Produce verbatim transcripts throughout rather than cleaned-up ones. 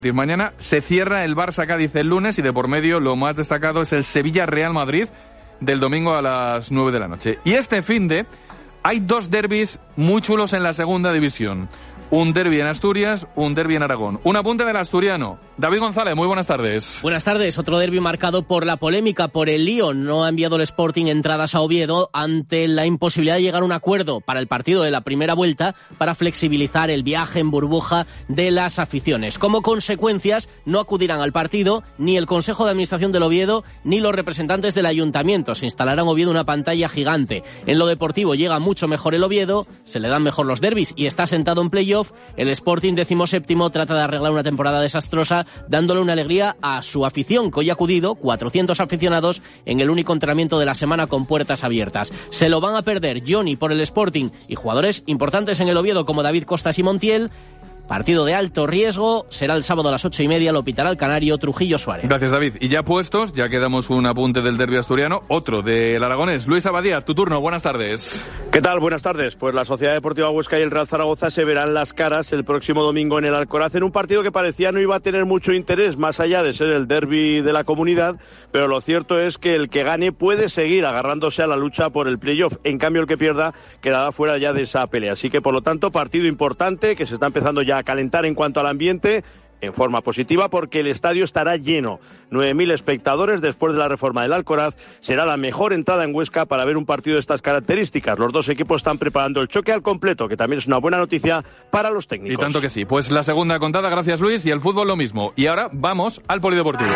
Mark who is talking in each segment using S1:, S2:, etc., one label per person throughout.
S1: Mañana se cierra el Barça-Cádiz el lunes y de por medio lo más destacado es el Sevilla-Real Madrid del domingo a las nueve de la noche. Y este finde hay dos derbis muy chulos en la segunda división. Un derbi en Asturias, un derbi en Aragón. Un apunte del asturiano. David González, muy buenas tardes.
S2: Buenas tardes. Otro derbi marcado por la polémica por el lío. No ha enviado el Sporting entradas a Oviedo ante la imposibilidad de llegar a un acuerdo para el partido de la primera vuelta para flexibilizar el viaje en burbuja de las aficiones. Como consecuencias, no acudirán al partido ni el Consejo de Administración del Oviedo ni los representantes del Ayuntamiento. Se instalará en Oviedo una pantalla gigante. En lo deportivo llega mucho mejor el Oviedo, se le dan mejor los derbis y está sentado en playoff. El Sporting decimoséptimo trata de arreglar una temporada desastrosa dándole una alegría a su afición, que hoy ha acudido cuatrocientos aficionados en el único entrenamiento de la semana con puertas abiertas. Se lo van a perder Johnny por el Sporting y jugadores importantes en el Oviedo como David Costas y Montiel. Partido de alto riesgo, será el sábado a las ocho y media, lo pitará el canario Trujillo Suárez.
S1: Gracias, David. Y ya puestos, ya quedamos un apunte del derbi asturiano, otro del aragonés. Luis Abadías, tu turno, buenas tardes.
S3: ¿Qué tal? Buenas tardes. Pues la Sociedad Deportiva Huesca y el Real Zaragoza se verán las caras el próximo domingo en el Alcoraz, en un partido que parecía no iba a tener mucho interés, más allá de ser el derbi de la comunidad, pero lo cierto es que el que gane puede seguir agarrándose a la lucha por el playoff. En cambio, el que pierda quedará fuera ya de esa pelea. Así que, por lo tanto, partido importante que se está empezando ya a calentar en cuanto al ambiente, en forma positiva, porque el estadio estará lleno. nueve mil espectadores después de la reforma del Alcoraz. Será la mejor entrada en Huesca para ver un partido de estas características. Los dos equipos están preparando el choque al completo, que también es una buena noticia para los técnicos.
S1: Y tanto que sí. Pues la segunda contada, gracias Luis, y el fútbol lo mismo. Y ahora vamos al polideportivo.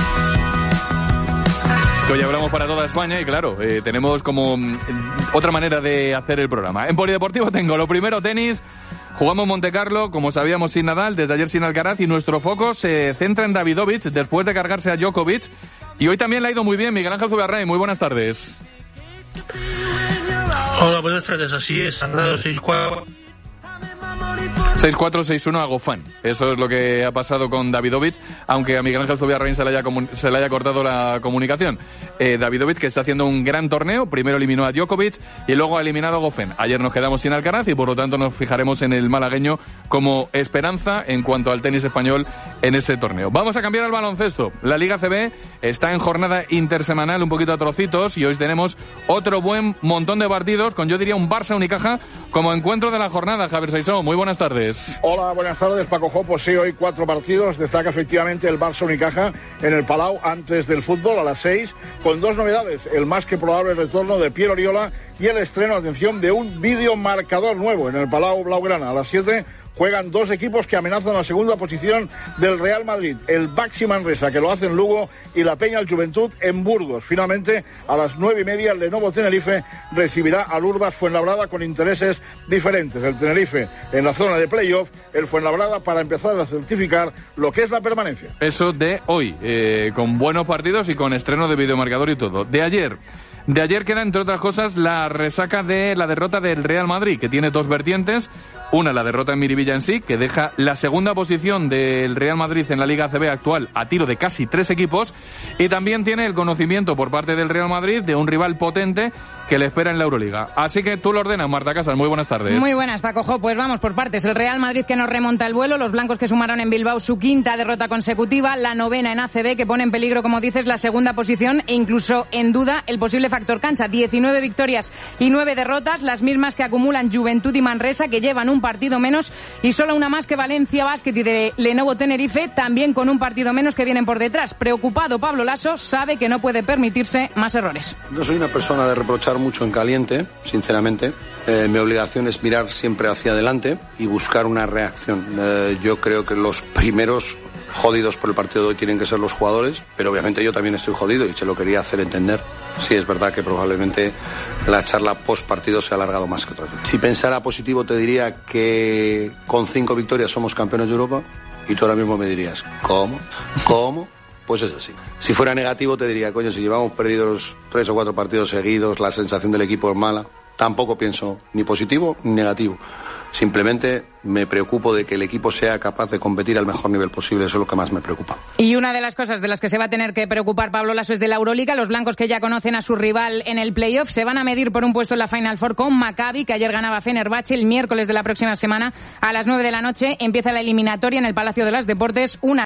S1: Hoy hablamos para toda España y claro, eh, tenemos como mm, otra manera de hacer el programa. En polideportivo tengo lo primero, tenis. Jugamos Monte Carlo, como sabíamos, sin Nadal, desde ayer sin Alcaraz, y nuestro foco se centra en Davidovich después de cargarse a Djokovic. Y hoy también le ha ido muy bien Miguel Ángel Zubiarray. Muy buenas tardes.
S4: Hola, buenas tardes. Así es, han dado seis cuatro.
S1: seis cuatro seis uno a Gofán. Eso es lo que ha pasado con Davidovich, aunque a Miguel Ángel Zubiarrain se le haya, comun- se le haya cortado la comunicación. Eh, Davidovich, que está haciendo un gran torneo, primero eliminó a Djokovic y luego ha eliminado a Gofán. Ayer nos quedamos sin Alcaraz y por lo tanto nos fijaremos en el malagueño como esperanza en cuanto al tenis español en ese torneo. Vamos a cambiar al baloncesto. La Liga C B está en jornada intersemanal, un poquito a trocitos, y hoy tenemos otro buen montón de partidos con, yo diría, un Barça Unicaja como encuentro de la jornada. Javier Saizó, muy buenas tardes.
S5: Hola, buenas tardes, Paco Jo. Pues sí, hoy cuatro partidos. Destaca efectivamente el Barça Unicaja en el Palau antes del fútbol a las seis, con dos novedades: el más que probable retorno de Piero Oriola y el estreno, atención, de un videomarcador nuevo en el Palau Blaugrana. A las siete juegan dos equipos que amenazan la segunda posición del Real Madrid, el Baxi Manresa, que lo hace en Lugo, y la Peña el Juventud en Burgos. Finalmente, a las nueve y media, el Lenovo Tenerife recibirá al Urbas Fuenlabrada con intereses diferentes. El Tenerife en la zona de playoff, el Fuenlabrada para empezar a certificar lo que es la permanencia.
S1: Eso de hoy, eh, con buenos partidos y con estreno de videomarcador y todo. De ayer... De ayer queda, entre otras cosas, la resaca de la derrota del Real Madrid, que tiene dos vertientes. Una, la derrota en Miribilla en sí, que deja la segunda posición del Real Madrid en la Liga A C B actual a tiro de casi tres equipos. Y también tiene el conocimiento por parte del Real Madrid de un rival potente que le espera en la Euroliga. Así que tú lo ordenas, Marta Casas. Muy buenas tardes.
S6: Muy buenas, Paco Jo. Pues vamos por partes. El Real Madrid, que nos remonta el vuelo. Los blancos, que sumaron en Bilbao su quinta derrota consecutiva. La novena en A C B, que pone en peligro, como dices, la segunda posición e incluso en duda el posible factor cancha. diecinueve victorias y nueve derrotas, las mismas que acumulan Juventud y Manresa, que llevan un partido menos, y solo una más que Valencia Basket y de Lenovo Tenerife, también con un partido menos, que vienen por detrás. Preocupado Pablo Laso, sabe que no puede permitirse más errores.
S7: No soy una persona de reprochar mucho en caliente, sinceramente. Eh, mi obligación es mirar siempre hacia adelante y buscar una reacción. Eh, yo creo que los primeros jodidos por el partido de hoy tienen que ser los jugadores, pero obviamente yo también estoy jodido y se lo quería hacer entender. Sí, es verdad que probablemente la charla post partido se ha alargado más que otras veces. Si pensara positivo, te diría que con cinco victorias somos campeones de Europa, y tú ahora mismo me dirías, ¿cómo? ¿Cómo? Pues es así. Si fuera negativo, te diría, coño, si llevamos perdidos tres o cuatro partidos seguidos, la sensación del equipo es mala. Tampoco pienso ni positivo ni negativo. Simplemente me preocupo de que el equipo sea capaz de competir al mejor nivel posible. Eso es lo que más me preocupa.
S6: Y una de las cosas de las que se va a tener que preocupar Pablo Laso es de la Euroliga. Los blancos, que ya conocen a su rival en el playoff, se van a medir por un puesto en la Final Four con Maccabi, que ayer ganaba Fenerbahce. El miércoles de la próxima semana a las nueve de la noche empieza la eliminatoria en el Palacio de los Deportes. Una